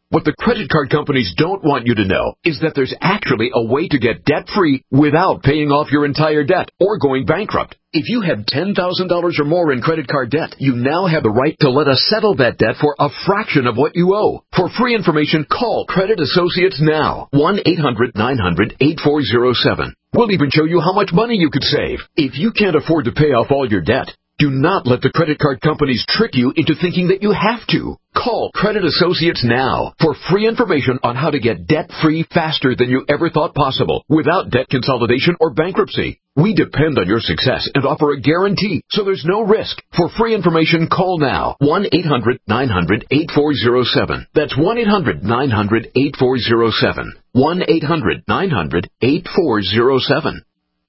What the credit card companies don't want you to know is that there's actually a way to get debt-free without paying off your entire debt or going bankrupt. If you have ten thousand dollars or more in credit card debt, you now have the right to let us settle that debt for a fraction of what you owe. For free information, call Credit Associates now. one eight hundred nine hundred eight four zero seven. We'll even show you how much money you could save. If you can't afford to pay off all your debt, do not let the credit card companies trick you into thinking that you have to. Call Credit Associates now for free information on how to get debt-free faster than you ever thought possible without debt consolidation or bankruptcy. We depend on your success and offer a guarantee, so there's no risk. For free information, call now. one eight hundred nine hundred eight four zero seven. That's one eight hundred nine hundred eight four zero seven. one eight hundred nine hundred eight four zero seven.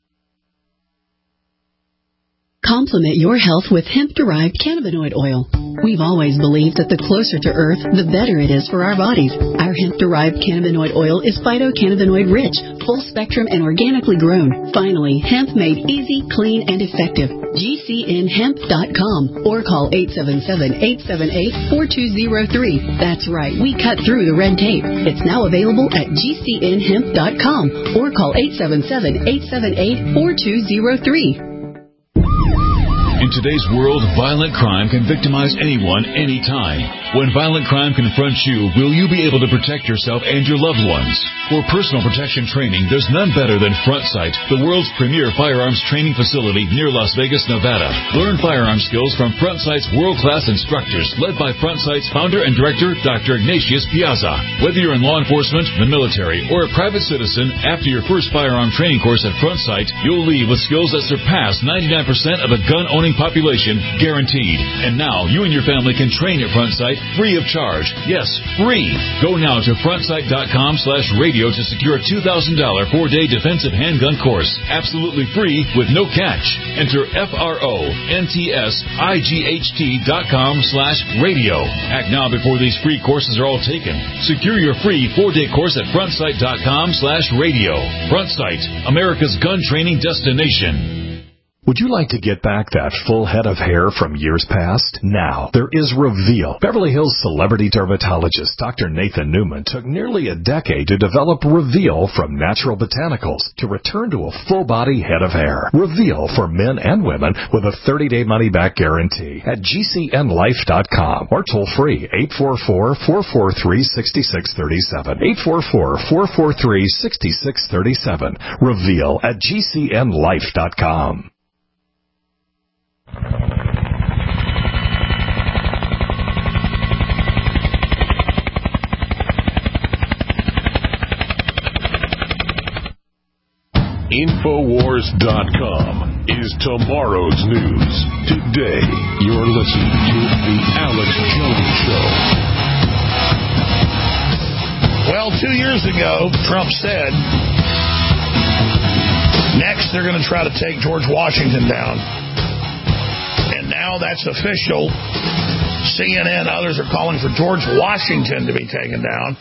Complement your health with hemp-derived cannabinoid oil. We've always believed that the closer to Earth, the better it is for our bodies. Our hemp-derived cannabinoid oil is phytocannabinoid-rich, full-spectrum, and organically grown. Finally, hemp made easy, clean, and effective. G C N hemp dot com or call eight seven seven, eight seven eight, four two zero three. That's right, we cut through the red tape. It's now available at G C N hemp dot com or call eight seven seven, eight seven eight, four two zero three. In today's world, violent crime can victimize anyone, anytime. When violent crime confronts you, will you be able to protect yourself and your loved ones? For personal protection training, there's none better than FrontSight, the world's premier firearms training facility near Las Vegas, Nevada. Learn firearm skills from FrontSight's world-class instructors, led by FrontSight's founder and director, Doctor Ignatius Piazza. Whether you're in law enforcement, the military, or a private citizen, after your first firearm training course at FrontSight, you'll leave with skills that surpass ninety-nine percent of the gun-owning population, guaranteed. And now you and your family can train at FrontSight free of charge. Yes, free. Go now to frontsight dot com slash radio to secure a two thousand dollars four-day defensive handgun course. Absolutely free with no catch. Enter F R O N T S I G H T dot com slash radio. Act now before these free courses are all taken. Secure your free four-day course at frontsight dot com slash radio. FrontSight, America's gun training destination. Would you like to get back that full head of hair from years past? Now, there is Reveal. Beverly Hills celebrity dermatologist Doctor Nathan Newman took nearly a decade to develop Reveal from natural botanicals to return to a full-body head of hair. Reveal for men and women with a thirty-day money-back guarantee at G C N life dot com or toll-free eight four four, four four three, six six three seven. eight four four, four four three, six six three seven. Reveal at G C N life dot com. Infowars dot com is tomorrow's news. Today, you're listening to The Alex Jones Show. Well, two years ago, Trump said, next they're going to try to take George Washington down. And now that's official. C N N, others are calling for George Washington to be taken down.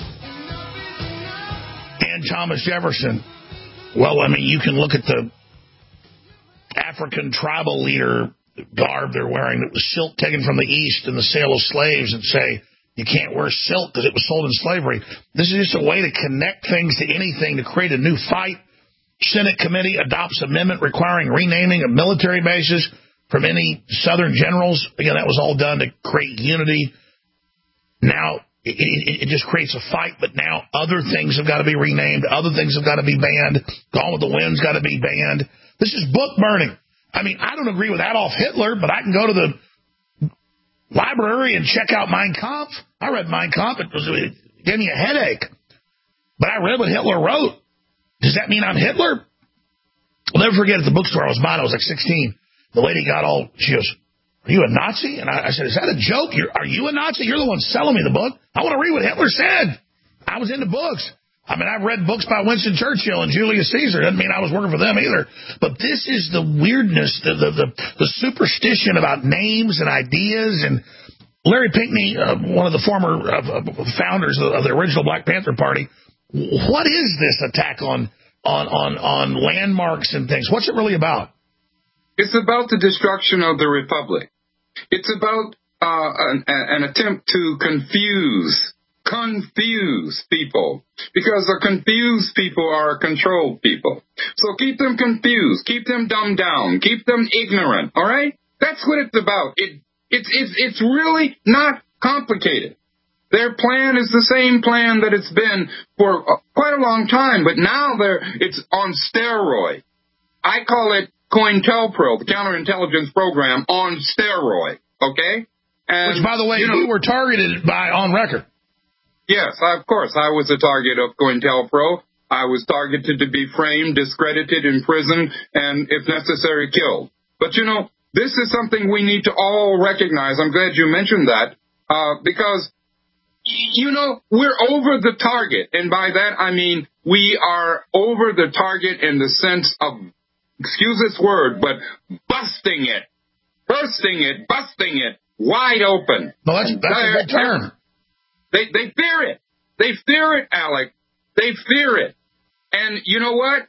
And Thomas Jefferson. Well, I mean, you can look at the African tribal leader garb they're wearing that was silk taken from the East in the sale of slaves and say, you can't wear silk because it was sold in slavery. This is just a way to connect things to anything to create a new fight. Senate committee adopts amendment requiring renaming of military bases from any Southern generals. Again, that was all done to create unity. Now, It, it, it just creates a fight, but now other things have got to be renamed. Other things have got to be banned. Gone with the Wind's got to be banned. This is book burning. I mean, I don't agree with Adolf Hitler, but I can go to the library and check out Mein Kampf. I read Mein Kampf. It, was, it gave me a headache. But I read what Hitler wrote. Does that mean I'm Hitler? I'll never forget at the bookstore I was buying. I was like sixteen. The lady got all, she goes, are you a Nazi? And I, I said, is that a joke? You're, are you a Nazi? You're the one selling me the book. I want to read what Hitler said. I was into books. I mean, I've read books by Winston Churchill and Julius Caesar. Doesn't mean I was working for them either. But this is the weirdness, the the, the, the superstition about names and ideas. And Larry Pinckney, uh, one of the former uh, founders of the original Black Panther Party, what is this attack on, on, on, on landmarks and things? What's it really about? It's about the destruction of the Republic. It's about uh, an, an attempt to confuse confuse people, because the confused people are controlled people. So keep them confused, keep them dumbed down, keep them ignorant, all right? That's what it's about. It, it's, it's, it's really not complicated. Their plan is the same plan that it's been for quite a long time, but now they're, it's on steroid. I call it COINTELPRO, the counterintelligence program, on steroid, okay? And, which, by the way, you, know, you were targeted by on record. Yes, of course. I was a target of COINTELPRO. I was targeted to be framed, discredited, imprisoned, and, if necessary, killed. But, you know, this is something we need to all recognize. I'm glad you mentioned that, uh, because, you know, we're over the target. And by that, I mean we are over the target in the sense of, excuse this word, but busting it, bursting it, busting it wide open. No, that's, that's a good term. They, they fear it. They fear it, Alec. They fear it. And you know what?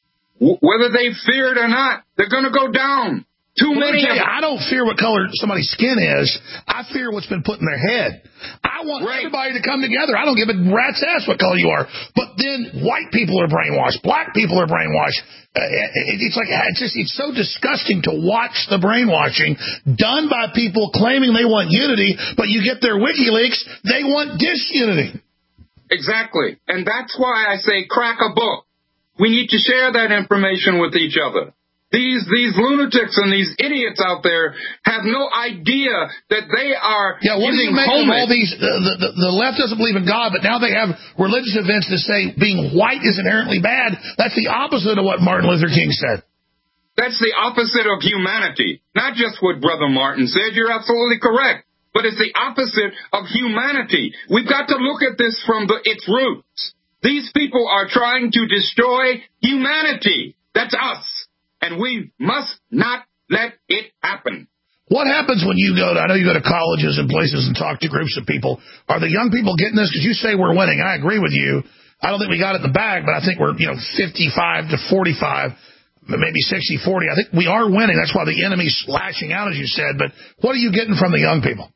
W- whether they fear it or not, they're going to go down. Too well, many. Let me tell you, I don't fear what color somebody's skin is. I fear what's been put in their head. I want right. everybody to come together. I don't give a rat's ass what color you are. But then white people are brainwashed. Black people are brainwashed. Uh, it's like it's just it's so disgusting to watch the brainwashing done by people claiming they want unity, but you get their WikiLeaks, they want disunity. Exactly. And that's why I say crack a book. We need to share that information with each other. These these lunatics and these idiots out there have no idea that they are yeah. What do you make homage. of all these? Uh, the, the, the left doesn't believe in God, but now they have religious events that say being white is inherently bad. That's the opposite of what Martin Luther King said. That's the opposite of humanity. Not just what Brother Martin said. You're absolutely correct. But it's the opposite of humanity. We've got to look at this from the, its roots. These people are trying to destroy humanity. That's us. And we must not let it happen. What happens when you go to, I know you go to colleges and places and talk to groups of people. Are the young people getting this? Because you say we're winning. I agree with you. I don't think we got it in the bag, but I think we're, you know, fifty-five to forty-five, maybe sixty forty. I think we are winning. That's why the enemy's lashing out, as you said. But what are you getting from the young people?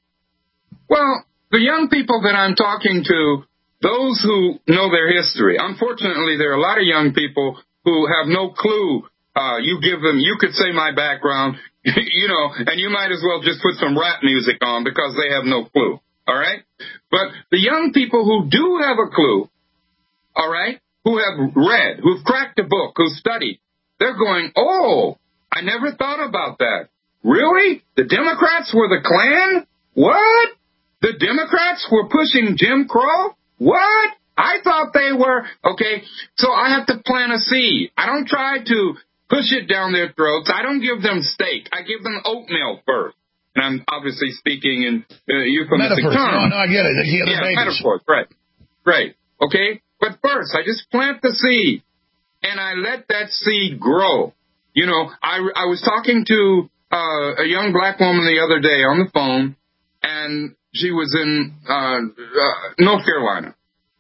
Well, the young people that I'm talking to, those who know their history, unfortunately, there are a lot of young people who have no clue. Uh, you give them, you could say my background, you know, and you might as well just put some rap music on because they have no clue, all right? But the young people who do have a clue, all right, who have read, who've cracked a book, who've studied, they're going, oh, I never thought about that. Really? The Democrats were the Klan? What? The Democrats were pushing Jim Crow? What? I thought they were, okay, so I have to plant a seed. I don't try to push it down their throats. I don't give them steak. I give them oatmeal first. And I'm obviously speaking in uh, euphemistic metaphors. terms. No, no, I get it. Yeah, metaphors, right. Right, okay? But first, I just plant the seed, and I let that seed grow. You know, I, I was talking to uh, a young black woman the other day on the phone, and she was in uh, uh, North Carolina.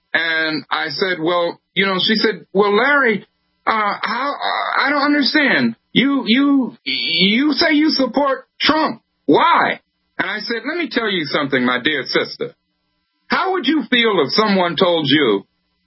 And I said, well, you know, she said, well, Larry, Uh, how, uh, I don't understand. You, you, you say you support Trump. Why? And I said, let me tell you something, my dear sister. How would you feel if someone told you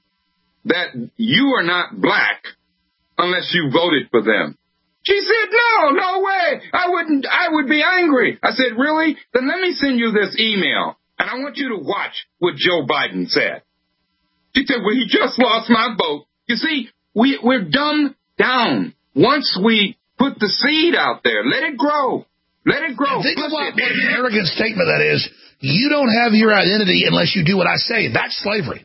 that you are not black unless you voted for them? She said, no, no way. I wouldn't, I would be angry. I said, really? Then let me send you this email, and I want you to watch what Joe Biden said. She said, well, he just lost my vote. You see, We, we're dumbed down. Once we put the seed out there, let it grow. Let it grow. And think of what, what an arrogant statement that is. You don't have your identity unless you do what I say. That's slavery.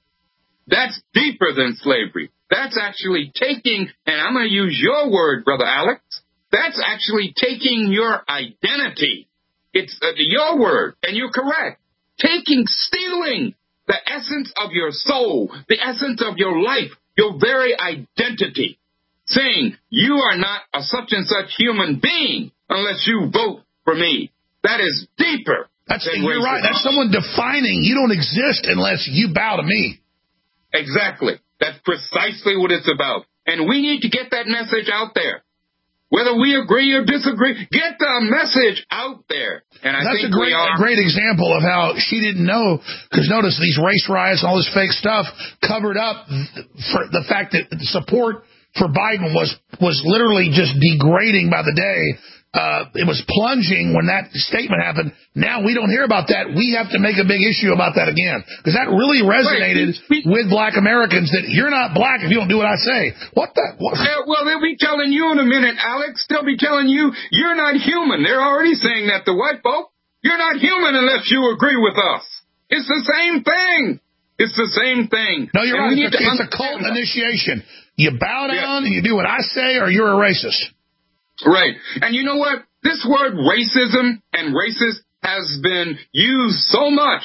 That's deeper than slavery. That's actually taking, and I'm going to use your word, Brother Alex, that's actually taking your identity. It's uh, your word, and you're correct. Taking, stealing the essence of your soul, the essence of your life, your very identity, saying you are not a such and such human being unless you vote for me. That is deeper. That's you're right. That's someone defining you don't exist unless you bow to me. Exactly. That's precisely what it's about. And we need to get that message out there. Whether we agree or disagree, get the message out there. And I That's think a great, we are. a great example of how she didn't know, because notice these race riots and all this fake stuff covered up for the fact that support for Biden was was literally just degrading by the day. Uh, it was plunging when that statement happened. Now we don't hear about that. We have to make a big issue about that again, because that really resonated right. with black Americans, that you're not black if you don't do what I say. What the? What? Yeah, well, they'll be telling you in a minute, Alex. They'll be telling you you're not human. They're already saying that to white folk. You're not human unless you agree with us. It's the same thing. It's the same thing. No, you're and right. It's, a, it's a cult that. initiation. You bow down yeah. and you do what I say, or you're a racist. Right. And you know what? This word racism and racist has been used so much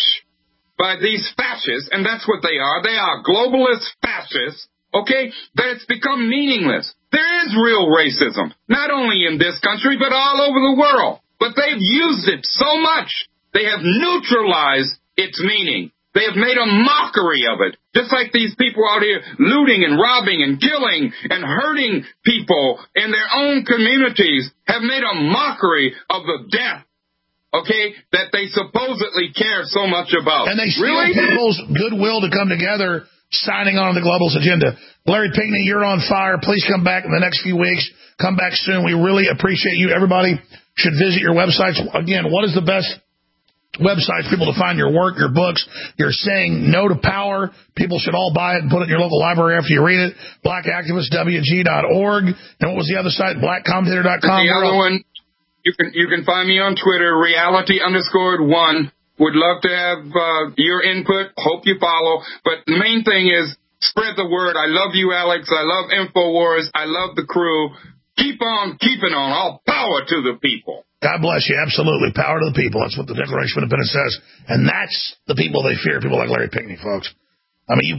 by these fascists, and that's what they are. They are globalist fascists, okay, that it's become meaningless. There is real racism, not only in this country, but all over the world. But they've used it so much, they have neutralized its meaning. They have made a mockery of it, just like these people out here looting and robbing and killing and hurting people in their own communities have made a mockery of the death, okay, that they supposedly care so much about. And they steal really? people's goodwill to come together, signing on the globalist agenda. Larry Pinckney, you're on fire. Please come back in the next few weeks. Come back soon. We really appreciate you. Everybody should visit your websites. Again, what is the best websites people to find your work, your books? You're saying no to power. People should all buy it and put it in your local library after you read it. black activist w g dot org. And what was the other site? black commentator dot com. The other one, you can you can find me on Twitter, reality underscored one. Would love to have uh, your input. Hope you follow. But the main thing is spread the word. I love you, Alex. I love InfoWars. I love the crew. Keep on keeping on. All power to the people. God bless you. Absolutely. Power to the people. That's what the Declaration of Independence says. And that's the people they fear, people like Larry Pinckney, folks. I mean, you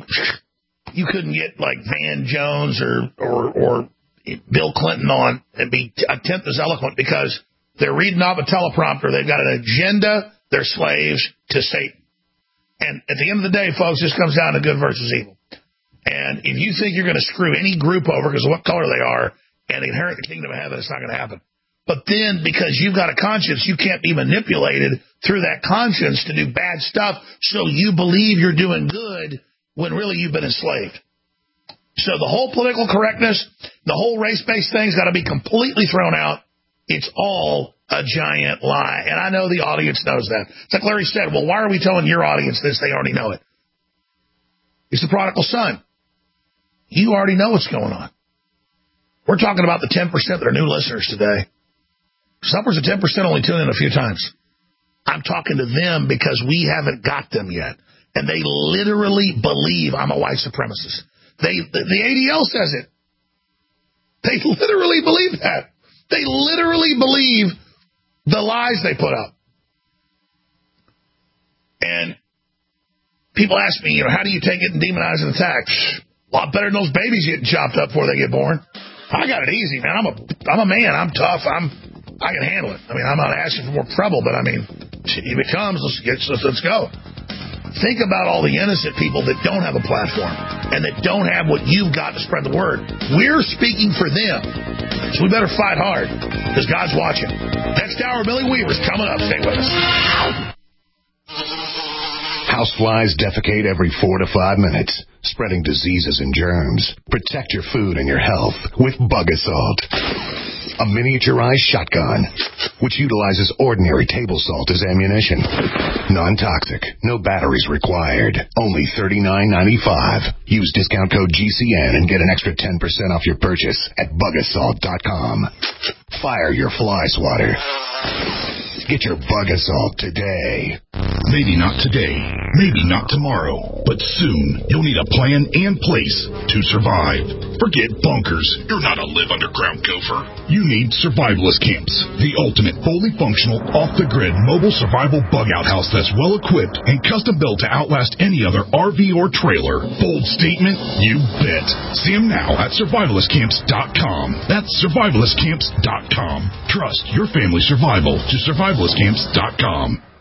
you couldn't get like Van Jones or, or, or Bill Clinton on and be a tenth as eloquent, because they're reading off a teleprompter. They've got an agenda. They're slaves to Satan. And at the end of the day, folks, this comes down to good versus evil. And if you think you're going to screw any group over because of what color they are and inherit the kingdom of heaven, it's not going to happen. But then, because you've got a conscience, you can't be manipulated through that conscience to do bad stuff so you believe you're doing good when really you've been enslaved. So the whole political correctness, the whole race-based thing's got to be completely thrown out. It's all a giant lie. And I know the audience knows that. It's like Larry said, well, why are we telling your audience this? They already know it. It's the prodigal son. You already know what's going on. We're talking about the ten percent that are new listeners today. Upwards of ten percent only tune in a few times. I'm talking to them because we haven't got them yet. And they literally believe I'm a white supremacist. They, the, the A D L says it. They literally believe that. They literally believe the lies they put up. And people ask me, you know, how do you take it and demonize and attack? A lot better than those babies getting chopped up before they get born. I got it easy, man. I'm a, I'm a man. I'm tough. I'm, I can handle it. I mean, I'm not asking for more trouble, but I mean, if it comes, let's get, let's, let's go. Think about all the innocent people that don't have a platform and that don't have what you've got to spread the word. We're speaking for them. So we better fight hard because God's watching. Next hour, Billy Weaver's coming up. Stay with us. Houseflies defecate every four to five minutes, spreading diseases and germs. Protect your food and your health with Bug Assault. A miniaturized shotgun, which utilizes ordinary table salt as ammunition. Non-toxic, no batteries required. Only thirty-nine ninety-five. Use discount code G C N and get an extra ten percent off your purchase at bug assault dot com. Fire your fly swatter. Get your Bug Assault today. Maybe not today, maybe not tomorrow, but soon you'll need a plan and place to survive. Forget bunkers. You're not a live underground gopher. You need survivalist camps, the ultimate fully functional, off-the-grid mobile survival bug-out house that's well-equipped and custom-built to outlast any other R V or trailer. Bold statement? You bet. See them now at survivalist camps dot com. That's survivalist camps dot com. Trust your family's survival to survivalist camps dot com.